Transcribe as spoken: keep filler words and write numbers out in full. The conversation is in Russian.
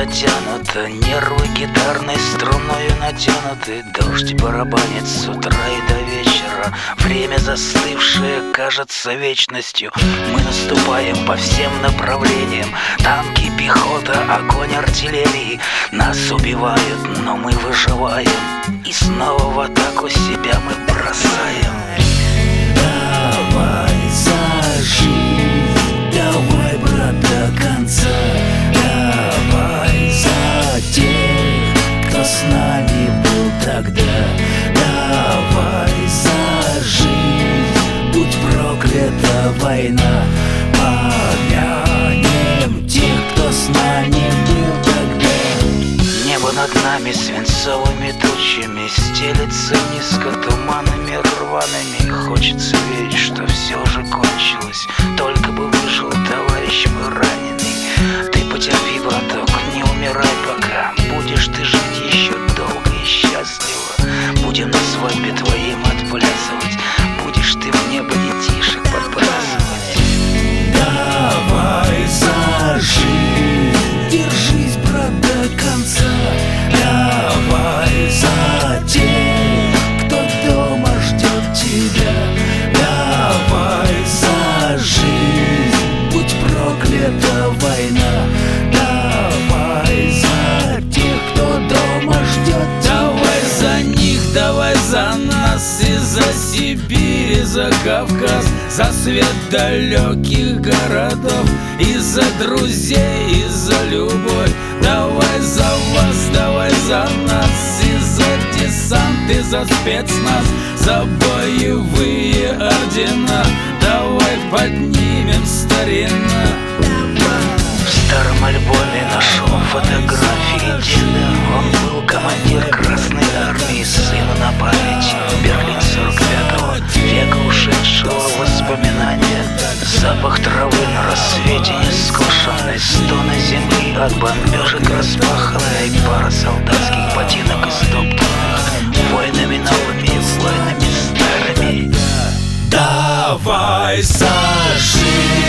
затянуто, нервы гитарной струною натянуты. Дождь барабанит с утра и до вечера. Время застывшее кажется вечностью. Мы наступаем по всем направлениям. Танки, пехота, огонь артиллерии. Нас убивают, но мы выживаем. И снова в атаку себя мы бросаем. Давай за жизнь, давай, брат, до конца. Давай за тех, кто с нами был тогда. Давай за жизнь, будь проклята война. Помянем тех, кто с нами был тогда. Небо над нами свинцовыми тучами стелется низко туманами рваными. Хочется верить, что все же кончилось. Только бы выжил товарищ мой раненый. Ты потерпи, браток, не умирай пока. Будешь ты жить еще долго и счастливо. Будем на свадьбе твоим отплясывать. Будешь ты в небо детишек подбрасывать. Давай за жизнь, держись, брат, до конца. Давай за тех, кто дома ждет тебя. Давай за жизнь, будь проклята война. Давай за тех, кто дома ждет тебя. Давай за них, давай за нас, и за Сибирь, и за Кавказ, за свет далеких городов, и за друзей, и за любовь. Давай за вас, давай за нас, и за десант, и за спецназ, за боевые ордена. Давай поднимем старина. В старом альбоме нашел фотографии деда. Он был командир Красной Армии, сыну на память. Берлин сорок пятого, века ушедшего воспоминания. Запах травы на рассвете нескошенной, стоны земли от бомбежек распаханной. Пара солдатских ботинок истоптанных войнами новыми и войнами старыми. Давай за жизнь.